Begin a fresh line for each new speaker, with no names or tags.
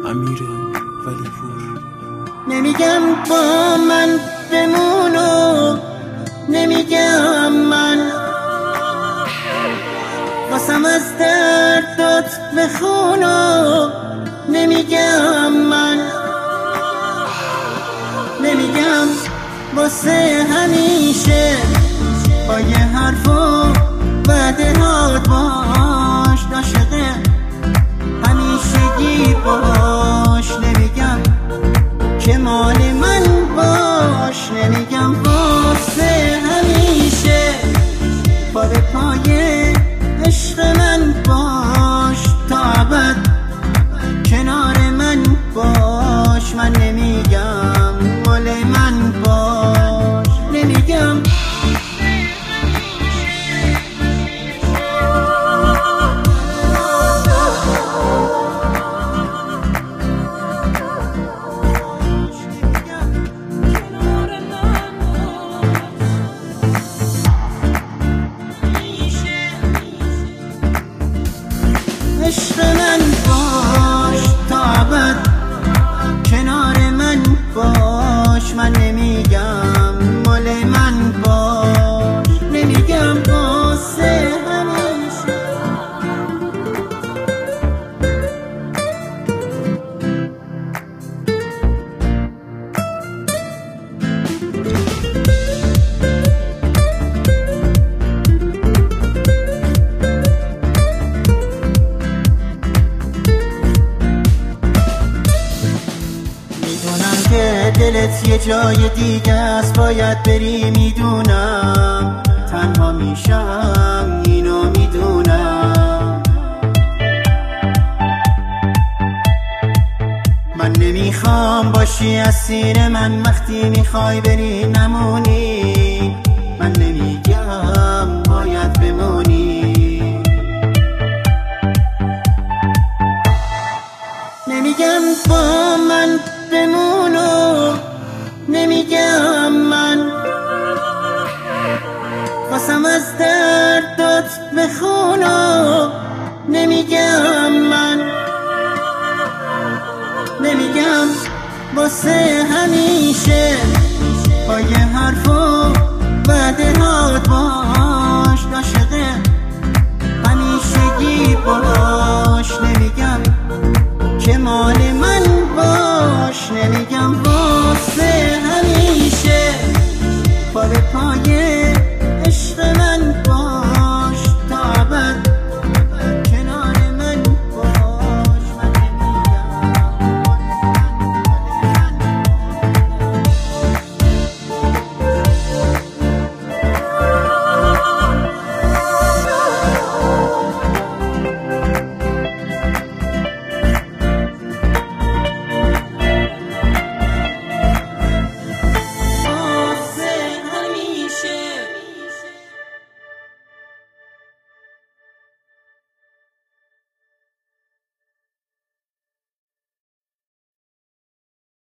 امیر ولی پور.
نمیگم با من بمونو، نمیگم من واسم از دردات بخونو، نمیگم من نمیگم واسه همیشه با یه حرف و وعده هات باش عاشقه همیشگی باش، نمیگم که مال من باش، نمیگم واسه همیشه پا به پای عشق من باش، تا ابد کنار من باش، من نمیگم مال من باش، نمیگم عشق من باش، تا ابد کنار من باش، من نمیگم مال من باش، نمیگم واسه همیشه. که دلت یه جای دیگه است باید بری، میدونم تنها میشم اینو میدونم، من نمیخوام باشی اسیر من وقتی میخوای بری نمونی، من نمیگم باید بمونی، نمیگم با من بمونو، نمیگم من واسم از دردات بخونو، نمیگم من نمیگم واسه همیشه با یه حرف و وعده هات باش عاشقه همیشگی باش.